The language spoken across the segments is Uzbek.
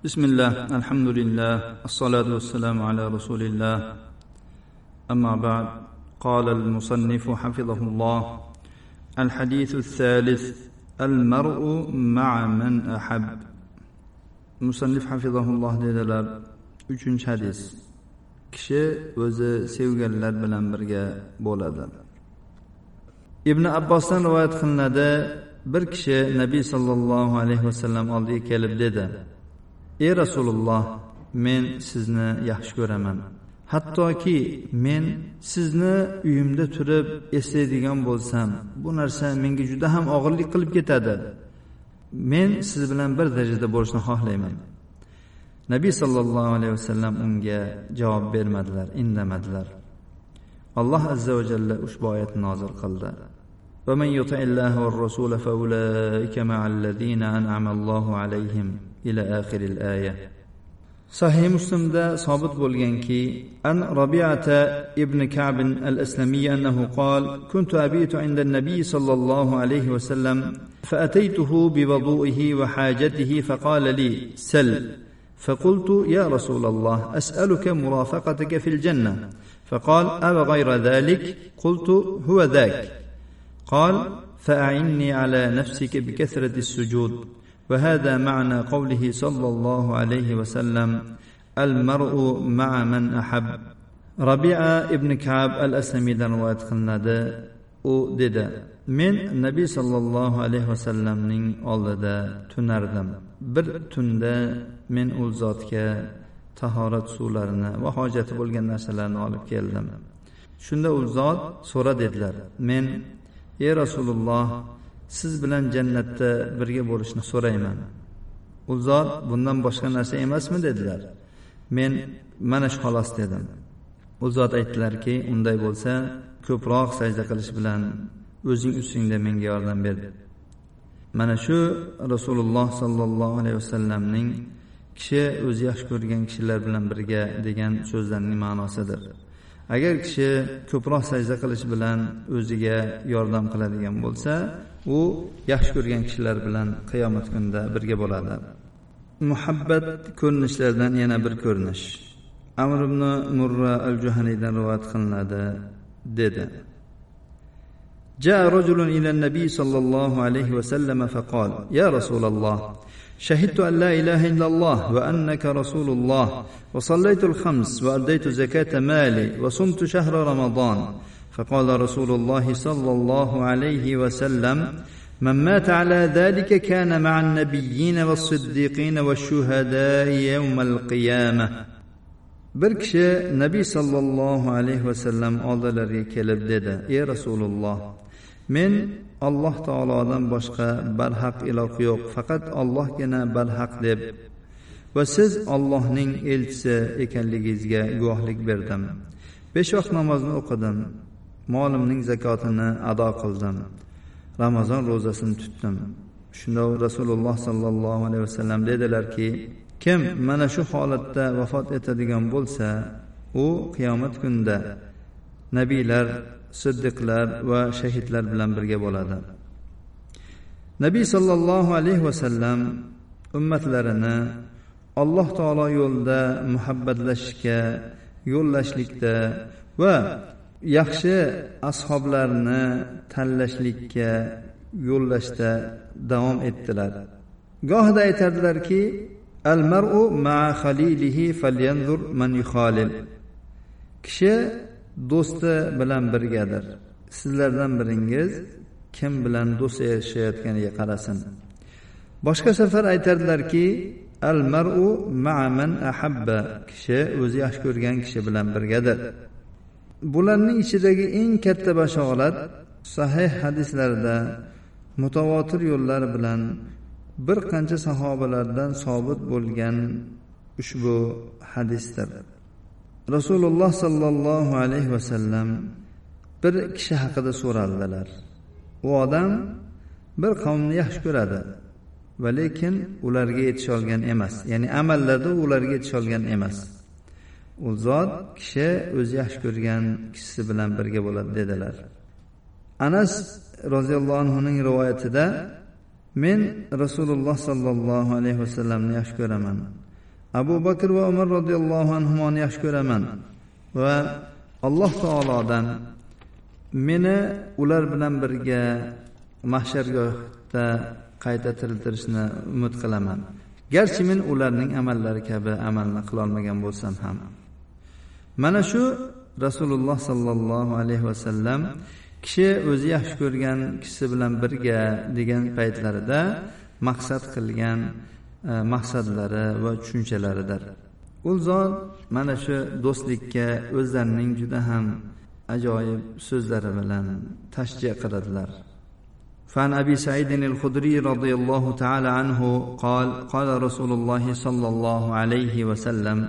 بسم الله الحمد لله الصلاة والسلام على رسول الله. أما بعد، قال المصنف حفظه الله: الحديث الثالث: المرء مع من أحب. مصنف حفظه الله dedilar: 3-hadis: kishi o'zi sevganlar bilan birga bo'ladi. Ibn Abbosdan rivoyat qilinadi, bir kishi Nabiy sallallohu alayhi vasallam oldiga kelib dedi: ey Rasululloh, men sizni yaxshi ko'raman. Hattoki men sizni uyimda turib eslaydigan bo'lsam, bu narsa menga juda ham og'irlik qilib ketadi. Men siz bilan bir darajada bo'lishni xohlayman. Nabiy sallallohu alayhi vasallam unga javob bermadilar, indamadilar. Alloh azza va jalla ushbu oyatni nozil qildi. وَمَنْ يُطِعِ اللَّهَ وَالرَّسُولَ فَأُولَئِكَ مَعَ الَّذِينَ أَنْعَمَ اللَّهُ عَلَيْهِمْ إلى آخر الآية. صحيح مسلم ده صابت بولغانكي أن ربيعة ابن كعب الأسلمي أنه قال: كنت أبيت عند النبي صلى الله عليه وسلم فأتيته بوضوئه وحاجته فقال لي: سل. فقلت: يا رسول الله، أسألك مرافقتك في الجنة. فقال: أو غير ذلك؟ قلت: هو ذاك. قال: فأعني على نفسك بكثرة السجود. وهذا معنى قوله صلى الله عليه وسلم: المرء مع من أحب. Rabi'a ibn Ka'b al-Aslamiydan rivoyat qilinadi. U dedi: men Nabiy sallallohu alayhi vasallamning oldida tunardim. Bir tunda men u zotga tahorat suvlarini va hojati bo'lgan narsalarni olib keldim. Shunda u zot so'ra dedilar: men: ey Rasululloh, siz bilan jannatda birga bo'lishni so'rayman. U zot: bundan boshqa narsa emasmi dedilar. Men: mana shu xolos dedim. U zot aytdilarki: unday bo'lsa ko'proq sajda qilish bilan o'zing ustingda menga yordam ber. Mana shu Rasululloh sallallohu alayhi vasallamning kishi o'zi yaxshi ko'rgan kishilar bilan birga degan so'zlarining ma'nosidir. Agar kishi ko'proq sajda qilish bilan o'ziga yordam qiladigan bo'lsa, u yaxshi ko'rgan kishilar bilan qiyomat kunida birga bo'ladi. Muhabbat ko'rinishlaridan yana bir ko'rinish. Amr ibn Murra al-Juhaniydan rivoyat qilinadi, dedi: جاء رجل إلى النبي صلى الله عليه وسلم فقال: يا رسول الله، شهدت أن لا إله إلا الله وأنك رسول الله، وصليت الخمس وأديت زكاة مالي وصمت شهر رمضان. فقال رسول الله صلى الله عليه وسلم: من مات على ذلك كان مع النبيين والصديقين والشهداء يوم القيامة. Bir kishi Nabiy sallallohu alayhi vasallam oldilariga kelib dedi: ey Rasululloh, men Alloh taolodan boshqa barhaq iloh yo'q, faqat Allohgina barhaq deb va siz Allohning elchisi ekanligingizga guvohlik berdim. 5 vaqt namozni o'qidim, molimning zakotini ado qildim, Ramazon ro'zasini tutdim. Shunda Rasululloh sallallohu alayhi vasallam dedilarki: kim mana shu holatda vafot etadigan bo'lsa, u qiyomat kunida nabiylar, siddiqlar va shahidlar bilan birga bo'ladi. Nabiy sallallohu alayhi vasallam ummatlarini Alloh taolo yo'lida muhabbatlashishga, yo'llashlikda va yaxshi ashoblarni tanlashlikka yo'llashda davom etdilar. Gohida aytardilarki: al-mar'u ma'a khalilihi falyanzur man yukhalil. Kishi do'sti bilan birgadir. Sizlardan biringiz kim bilan do'st yashayotganiga qarasin. Boshqa safar aytardilarki: al-mar'u ma'a man ahabba. Kishi o'zi yaxshi ko'rgan kishi bilan birgadir. Bularning ichidagi eng katta bashorat sahih hadislarda mutavotir yo'llar bilan bir qancha sahobalardan sobit bo'lgan ushbu hadisdir. Rasululloh sallallohu alayhi vasallam bir kishi haqida so'raldilar. U odam bir qavmni yaxshi ko'radi, va lekin ularga yetisha olgan emas, ya'ni amallarda ularga yetisha olgan emas. U zot kishi o'zi yaxshi ko'rgan kishisi bilan birga bo'ladi dedilar. Anas roziyallohu anhuning rivoyatida: men Rasululloh sallallohu alayhi vasallamni yaxshi ko'raman. Abu Bakr va Umar radhiyallohu anhumoni yaxshi ko'raman va Alloh taolodan meni ular bilan birga mahshargohda qayta tiriltirishni umid qilaman. Garchi men ularning amallari kabi amalni qila olmagan bo'lsam ham. Mana shu Rasululloh sallallohu alayhi va sallam kishi o'zi yaxshi ko'rgan kishisi bilan birga degan paytlarida maqsad qilgan maqsadlari va tushunchalaridir. U zot mana shu do'stlikka o'zlarining juda ham ajoyib so'zlari bilan tashjiya qiladilar. فعن أبي سعيد الخدري رضي الله تعالى عنه قال قال رسول الله صلى الله عليه وسلم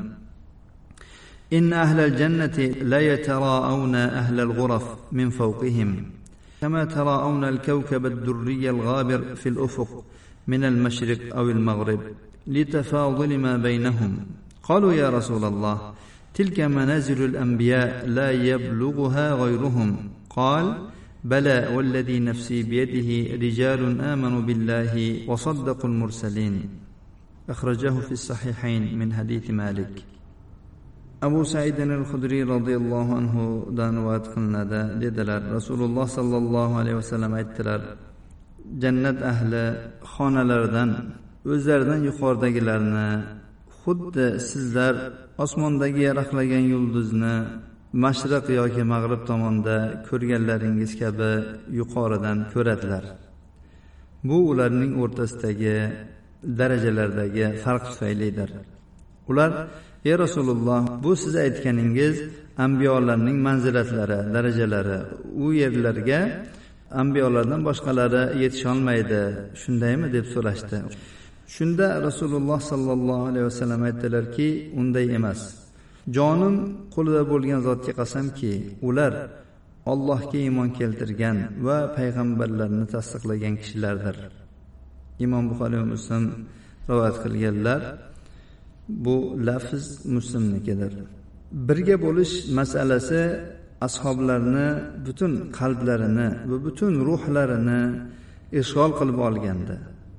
إن أهل الجنة لا يتراءون أهل الغرف من فوقهم كما تراءون الكوكب الدري الغابر في الأفق من المشرق أو المغرب لتفاضل ما بينهم. قالوا يا رسول الله تلك منازل الأنبياء لا يبلغها غيرهم. قال بلى والذي نفسي بيده رجال آمنوا بالله وصدقوا المرسلين. أخرجه في الصحيحين من حديث مالك. Abu Sa'id al-Khudri radhiyallohu anhu dan rivoyat qilinadi dedilar. Rasululloh sallallohu alayhi vasallam aytdilar: Jannat ahli xonalaridan o'zlaridan yuqoridagilarni xuddi sizlar osmondagi yaraqlagan yulduzni mashriq yoki mag'rib tomonda ko'rganlaringiz kabi yuqoridan ko'radilar. Bu ularning o'rtasidagi darajalardagi farq tufaylidir. Ular: Ey Rasululloh, bu siz aytganingiz anbiyolarning manzilatlari, darajalari, u yerlarga anbiyolardan boshqalari yetisha olmaydi, shundaymi deb so'rashdi. Shunda Rasululloh sallallohu alayhi vasallam aytdilarki, unday emas. Jonim qo'lida bo'lgan zotga qasamki, ular Allohga iymon keltirgan va payg'ambarlarni tasdiqlagan kishilardir. Imom Buxoriy va Muslim rivoyat qilganlar. Bu lafz Muslimnikidir. Birga bo'lish masalasi ashoblarni butun qalblarini va butun ruhlarini ishg'ol qilib olgandi.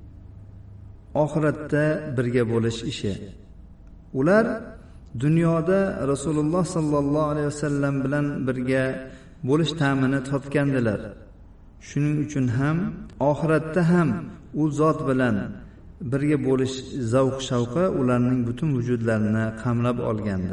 Oxiratda birga bo'lish ishi. Ular dunyoda Rasululloh sallallohu alayhi vasallam bilan birga bo'lish ta'mini topgandilar. Shuning uchun ham oxiratda ham u zot bilan birga bo'lish zavq-shavqi ularning butun vujudlarini qamrab olgandi.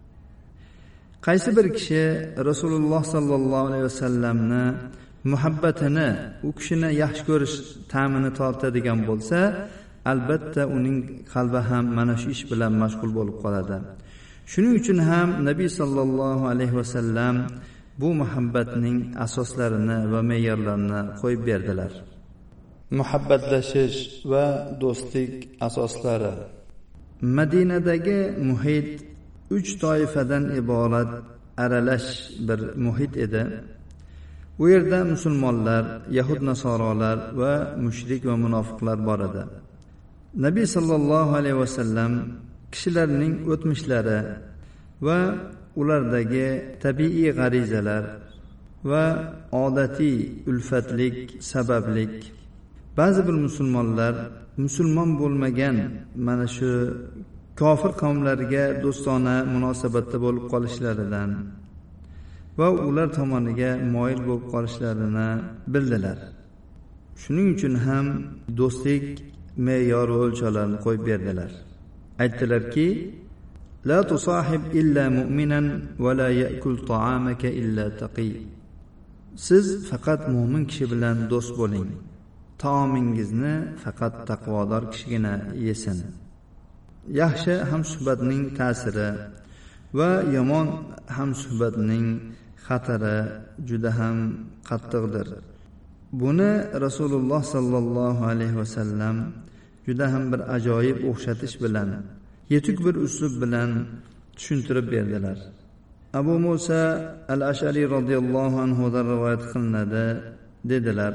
Qaysi bir kishi Rasululloh sallallohu alayhi vasallamni muhabbatini, u kishini yaxshi ko'rish ta'mini tortadigan bo'lsa, albatta uning qalbi ham mana shu ish bilan mashg'ul bo'lib qoladi. Shuning uchun ham Nabiy sallallohu alayhi vasallam bu muhabbatning asoslarini va me'yorlarini qo'yib berdilar. Muhabbatlashish va do'stlik asoslari. Madinadagi muhit 3 toifadan iborat aralash bir muhit edi. U yerda musulmonlar, yahud nasorolar va mushrik va munofiqlar bor edi. Nabiy sallallohu alayhi vasallam kishilarning o'tmishlari va ulardagi tabiiy g'arizalar va odatiy ulfatlik sabablik ba'zi bir musulmonlar musulmon bo'lmagan mana shu kofir qavmlarga do'stona munosabatda bo'lib qolishlaridan va ular tomoniga moyil bo'lib qolishlarini bildilar. Shuning uchun ham do'stlik me'yor va o'lchovlarini qo'yib berdilar. Aytdilarki: La tusahib illa mu'minan va la ya'kul ta'amaka illa taqi. Siz faqat mu'min kishi bilan do'st bo'ling. Taomingizni faqat taqvodor kishigina yesin. Yaxshi hamsuhbatning ta'siri va yomon hamsuhbatning xatari juda ham qattiqdir. Buni Rasululloh sallallohu alayhi vasallam juda ham bir ajoyib o'xshatish bilan, yetuk bir uslub bilan tushuntirib berdilar. Abu Musa al-Ash'ari radhiyallohu anhu dan rivoyat qilinadi, dedilar: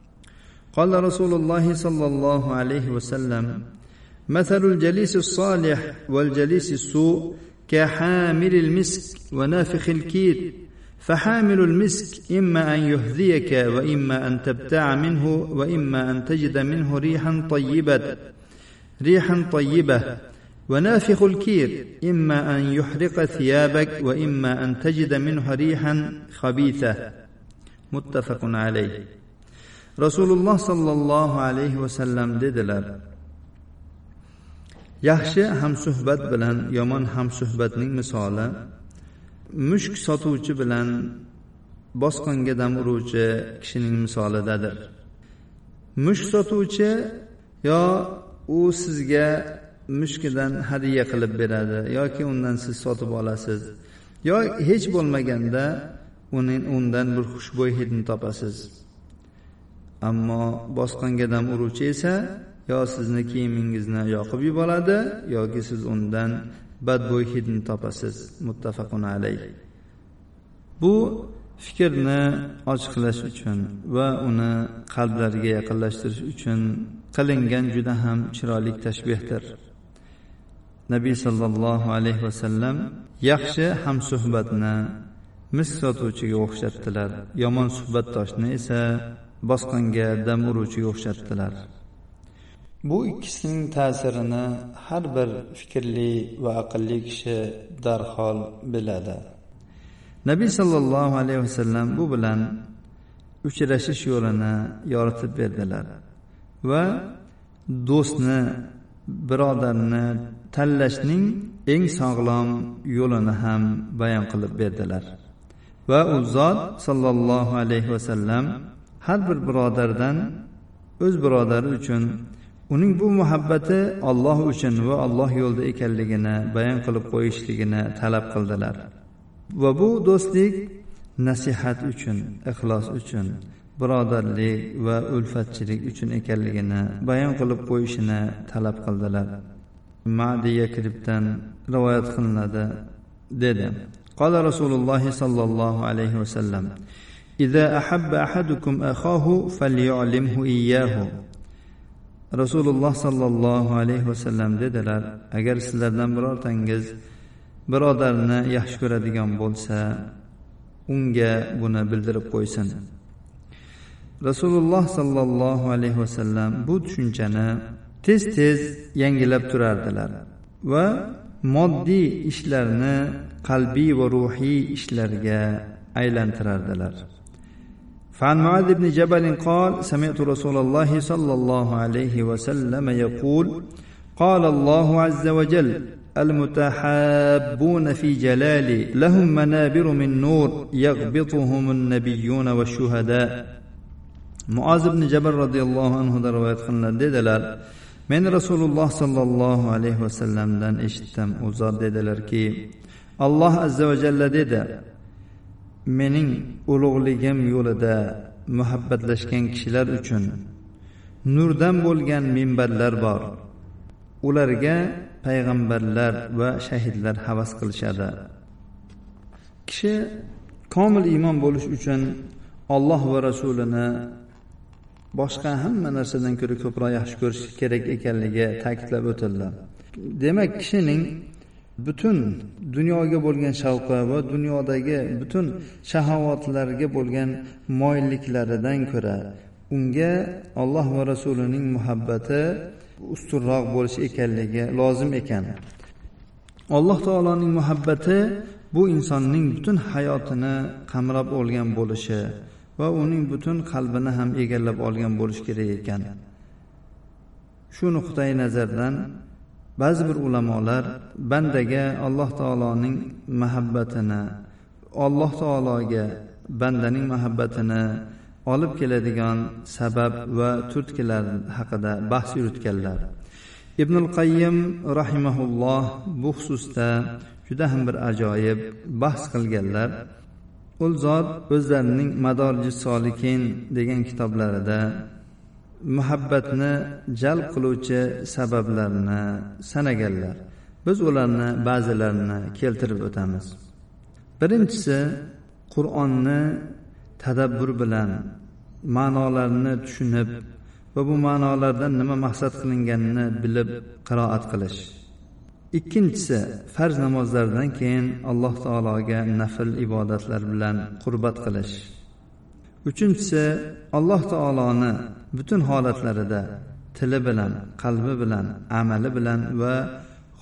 قال رسول الله صلى الله عليه وسلم مثل الجليس الصالح والجليس السوء كحامل المسك ونافخ الكير فحامل المسك إما أن يهذيك وإما أن تبتاع منه وإما أن تجد منه ريحا طيبة ونافخ الكير إما أن يحرق ثيابك وإما أن تجد منه ريحا خبيثة متفق عليه. Rasululloh sallallohu alayhi vasallam dedilar: yaxshi hamsuhbat bilan yomon hamsuhbatning misoli mushk sotuvchi bilan bosqonga dam uruvchi kishining misolidadir. Mushk sotuvchi yo u sizga mushkidan hadiya qilib beradi yoki undan siz sotib olasiz, yo hech bo'lmaganda undan bir xushbo'y hidni topasiz. Ammo bosqonga dam uruvchi esa yo sizni kiyimingizni yoqib yuboradi yoki siz undan badbo'y hidni topasiz. Muttafaqun alayh. Bu fikrni ochiqlash uchun va uni qalblarga yaqinlashtirish uchun qilingan juda ham chiroyli tashbihdir. Nabiy sallallohu alayhi vasallam yaxshi hamsuhbatni misk sotuvchiga o'xshatdilar, yomon suhbatdoshni esa bosqonga dam uruvchiga o'xshatdilar. Bu ikkisining ta'sirini har bir fikrli va aqlli kishi darhol biladi. Nabiy sallallohu alayhi vasallam bu bilan uchrashish yo'lini yoritib berdilar va do'stni, birodarni tanlashning eng sog'lom yo'lini ham bayon qilib berdilar. Va u zot sallallohu alayhi vasallam har bir birodardan o'z birodari uchun uning bu muhabbati Alloh uchun va Alloh yo'lida ekanligini bayon qilib qo'yishligini talab qildilar. Va bu do'stlik nasihat uchun, ixlos uchun, birodarlik va ulfatchilik uchun ekanligini bayon qilib qo'yishini talab qildilar. Ma'diya kiribdan rivoyat qilinadi dedi. Qala Rasululloh sallallohu alayhi vasallam: "Iza ahabba ahadukum akhahu falyu'limhu iyyahu." Rasululloh sallallohu alayhi vasallam dedilar: agar sizlardan birortangiz birodarni yaxshi ko'radigan bo'lsa, unga buni bildirib qo'ysin. Rasululloh sallallohu alayhi vasallam bu tushunchani tez-tez yangilab turardilar va moddiy ishlarni qalbiy va ruhiy ishlarga aylantirardilar. فعن معاذ بن جبل قال: سمعت رسول الله صلى الله عليه وسلم يقول: قال الله عز وجل: المتحابون في جلالي لهم منابر من نور يغبطهم النبيون والشهداء. Muoz ibn Jabal radhiyallohu anhu da rivoyat qilinadi dedilar: men Rasululloh sallallohu alayhi vasallamdan eshitdim. U zot dedilarki: Alloh azza va jalla dedi: mening ulug'ligim yo'lida muhabbatlashgan kishilar uchun nurdan bo'lgan minbarlar bor. Ularga payg'ambarlar va shahidlar havas qilishadi. Kishi komil iymon bo'lish uchun Alloh va rasulini boshqa hamma narsadan ko'ra ko'proq yaxshi ko'rish kerak ekanligi ta'kidlab o'tildi. Demak, kishining butun dunyoga bo'lgan shavqi va dunyodagi butun shahovatlarga bo'lgan moyilliklaridan ko'ra unga Alloh va rasulining muhabbati ustunroq bo'lishi ekanligi lozim ekan. Alloh taoloning muhabbati bu insonning butun hayotini qamrab olgan bo'lishi va uning butun qalbini ham egallab olgan bo'lishi kerak ekan. Shu nuqtai nazardan ba'zi bir ulamolar bandaga Alloh taoloning muhabbatini, Alloh taologa bandaning muhabbatini olib keladigan sabab va turtkilar haqida bahs yuritganlar. Ibnul Qayyim rahimahulloh bu xususda juda ham bir ajoyib bahs qilganlar. U zot o'zlarining Madarijus Solikin degan kitoblarida muhabbatni jalb qiluvchi sabablarni sanaganlar. Biz ularni ba'zilarini keltirib o'tamiz. Birinchisi, Qur'onni tadabbur bilan ma'nolarini tushunib va bu ma'nolardan nima maqsad qilinganini bilib qiroat qilish. Ikkinchisi, farz namozlardan keyin Alloh taologa nafl ibodatlar bilan qurbat qilish. Uchinchisi, Alloh taoloni butun holatlarida tili bilan, qalbi bilan, amali bilan va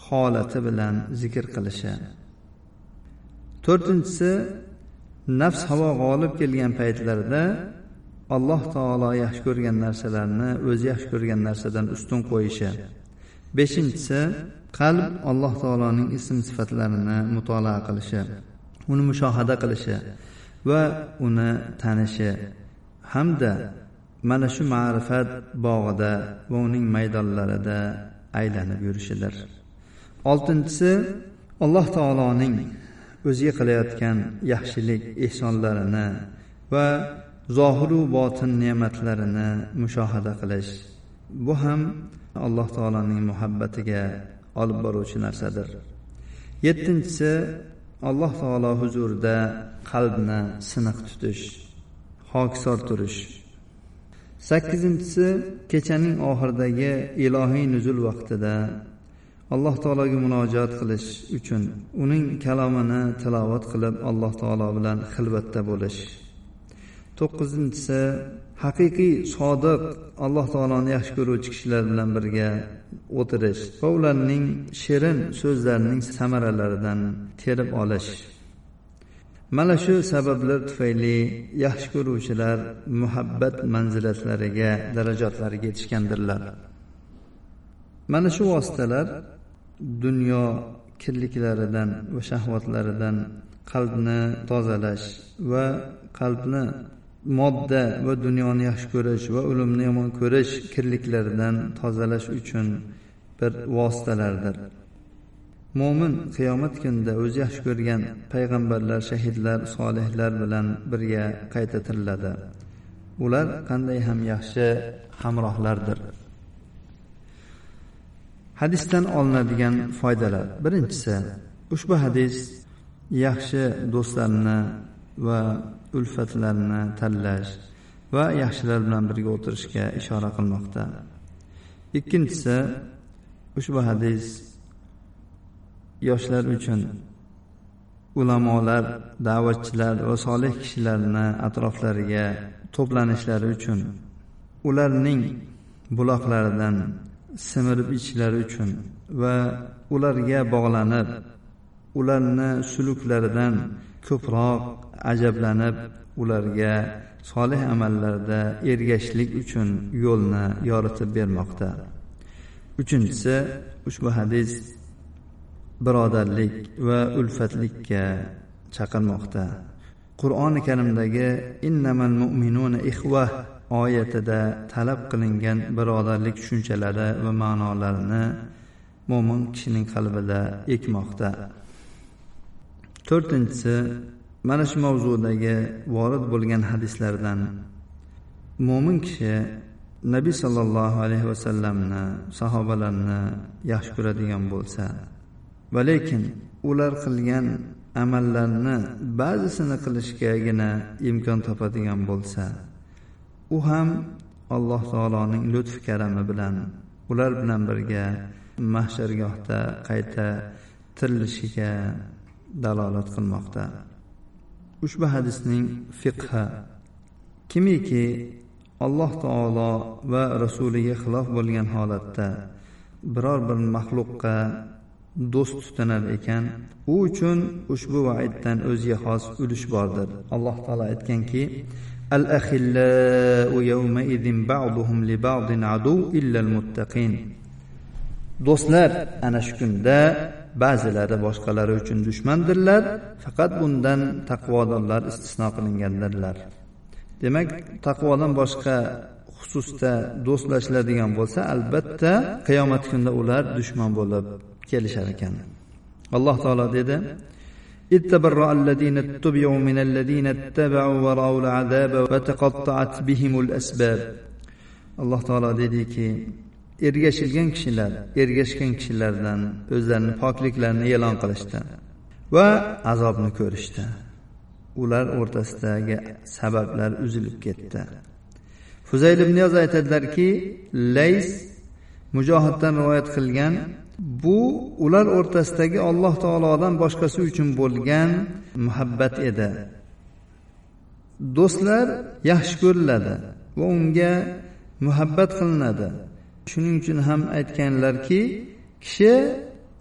holati bilan zikr qilishi. To'rtinchisi, nafs havo g'olib kelgan paytlarda Alloh taolo yaxshi ko'rgan narsalarni o'zi yaxshi ko'rgan narsadan ustun qo'yishi. Beshinchisi, qalb Alloh taoloning ism sifatlarini mutolaa qilishi, uni mushohada qilishi va uni tanishi hamda mana shu ma'rifat bog'ida va uning maydonlarida aylanib yurishidir. Oltinchisi, Alloh taoloning o'ziga qilayotgan yaxshilik, ehsonlarini va zohir va botin ne'matlarini mushohada qilish. Bu ham Alloh taoloning muhabbatiga olib boruvchi narsadir. Yettinchisi, Alloh taolo huzurida qalbni siniq tutish, hokisor turish. Sakkizinchisi, kechaning oxiridagi ilohiy nuzul vaqtida Alloh taologa murojaat qilish uchun uning kalomini tilovat qilib Alloh taolo bilan xilvatda bo'lish. To'qqizinchisi, haqiqiy sodiq Alloh taoloni yaxshi ko'ruvchi kishilar bilan birga o'tirish va ularning shirin so'zlarining samaralaridan terib olish. Mana shu sabablar tufayli yaxshi ko'ruvchilar muhabbat manzilatlariga, darajotlariga yetishgandirlar. Mana shu vositalar dunyo kirliklaridan va shahvatlaridan qalbni tozalash va qalbni modda va dunyoni yaxshi ko'rish va o'limni yomon ko'rish kirliklaridan tozalash uchun bir vositalardir. Mo'min qiyomat kunida o'zi yaxshi ko'rgan payg'ambarlar, shahidlar, solihlar bilan birga qayta tiriladi. Ular qanday ham yaxshi hamrohlardir. Hadisdan olinadigan foydalar. Birinchisi, ushbu hadis yaxshi do'stlarni va ulfatlarni tanlash va yaxshilar bilan birga o'tirishga ishora qilmoqda. Ikkinchisi, ushbu hadis yoshlar uchun ulamolar, da'vatchilar va solih kishilarni atroflariga to'planishlari uchun, ularning buloqlaridan simirib ichishlari uchun va ularga bog'lanib, ularni suluklaridan ko'proq ajablanib, ularga solih amallarda ergashishlik uchun yo'lni yoritib bermoqda. Uchinchisi, ushbu hadis birodarlik va ulfatlikka chaqirmoqda. Qur'oni Karimdagi innamal mu'minuna ikhva oyatida talab qilingan birodarlik tushunchalari va ma'nolarini mo'min kishining qalbida ekmoqda. To'rtinchisi, mana shu mavzudagi vorid bo'lgan hadislardan mo'min kishi Nabiy sallallohu alayhi va sallamni, sahobalarni yaxshi ko'radigan bo'lsa, va lekin ular qilgan amallarni ba'zisini qilishgagina imkon topadigan bo'lsa, u ham Alloh taoloning lutf karami bilan ular bilan birga mahshargohda qayta tirilishiga dalolat qilmoqda. Ushbu hadisning fiqhi: kimiki Alloh taolo va rasuliga xilof bo'lgan holatda biror bir maxluqqa do'st tutanar ekan, u uchun ushbu vaiddan o'ziga xos ulush bordir. Alloh taolo aytganki: al-akhillau yawma idhin ba'duhum li ba'din adu illa al-muttaqin. Do'stlar ana shu kunda ba'zilari boshqalari uchun dushmandirlar, faqat bundan taqvodorlar istisno qilingandirlar. Demak, taqvodan boshqa xususda do'stlashiladigan bo'lsa, albatta qiyomat kunida ular dushman bo'lib kelishar ekan. Alloh taolo dedi: ittabarra alladina tubi'u min alladina ittaba'u wa ra'ul azaba wa taqatta'at bihimul asbab. Alloh taolo dediki, ergashgan kishilardan o'zlarining pokliklarini e'lon qilishdi va azobni ko'rishdi. Ular o'rtasidagi sabablar uzilib ketdi. Fuzayl ibn Iyaz aytadilarki, Lays Mujohiddan rivoyat qilgan, bu ular o'rtasidagi Alloh taolodan boshqasi uchun bo'lgan muhabbat edi. Do'stlar yaxshi ko'riladi va unga muhabbat qilinadi. Shuning uchun ham aytganlarki, kishi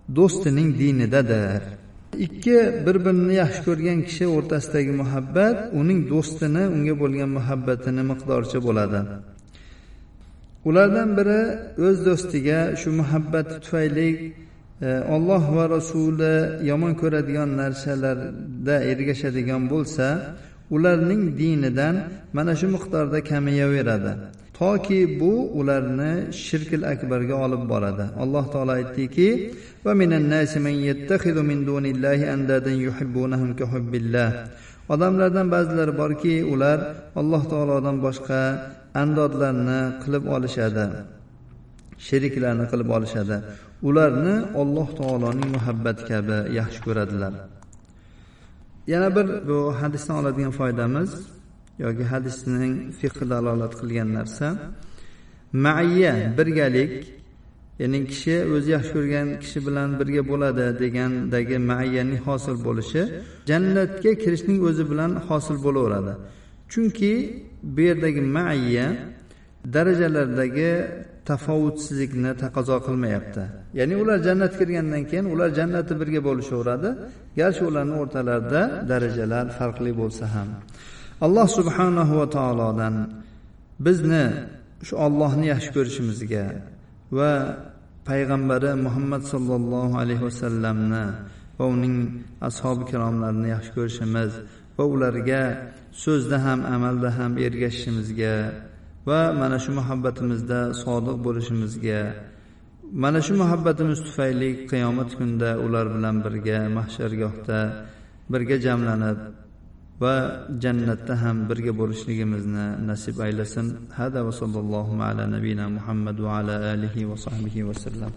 do'stining dinidadir. Ikki bir-birini yaxshi ko'rgan kishi o'rtasidagi muhabbat uning do'stini unga bo'lgan muhabbatini miqdoricha bo'ladi. Ulardan biri o'z do'stiga shu muhabbati tufayli Alloh va Rasuli yomon ko'radigan narsalarda ergashadigan bo'lsa, ularning dinidan mana shu miqdorda kamayaveradi. Toki bu ularni shirkil akbarga olib boradi. Alloh taolo aytdiki: "Va minan nasi man yattaxizu min dunillahi andadan yuhibbunahum ka hubbillah." Odamlardan ba'zilari borki, ular Alloh taolodan boshqa andodlarni qilib olishadi. Sheriklarni qilib olishadi. Ularni Alloh taoloning muhabbati kabi yaxshi ko'radilar. Yana bir bu hadisdan oladigan foydamiz yoki hadisning fiqh dalolat qilgan narsa ma'iyya, birgalik, ya'ni kishi o'zi yaxshi ko'rgan kishi bilan birga bo'ladi degandagi ma'iyyaning hosil bo'lishi jannatga kirishning o'zi bilan hosil bo'laveradi. Chunki bu yerdagi ma'iyya darajalardagi tafovutsizlikni taqozo qilmayapti. Ya'ni ular jannatga kirgandan keyin ular jannatda birga bo'lishaveradi, garchi ularning o'rtalarida darajalar farqli bo'lsa ham. Alloh subhanahu va taolodan bizni shu Allohni yaxshi ko'rishimizga va payg'ambari Muhammad sallallohu alayhi vasallamni va uning ashabi kiromlarini yaxshi ko'rishimiz va ularga so'zda ham amalda ham ergashishimizga va mana shu muhabbatimizda sodiq bo'lishimizga, mana shu muhabbatimiz tufayli qiyomat kunida ular bilan birga mahshargohda birga jamlanib va jannatda ham birga bo'lishligimizni nasib aylasin. Hada va sallallohu ala nabiyina Muhammad va ala alihi va sahbihi va sallam.